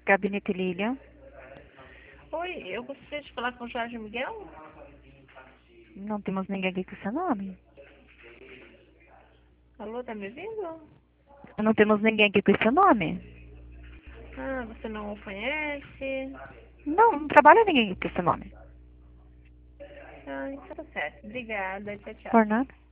Gabinete Lilian. Oi, eu gostaria de falar com o Jorge Miguel. Não temos ninguém aqui com esse nome. Alô, tá me ouvindo? Não temos ninguém aqui com esse nome. Ah, você não o conhece? Não trabalha ninguém aqui com esse nome. Ah, então tá certo. Obrigada. Tchau, tchau. Por nada.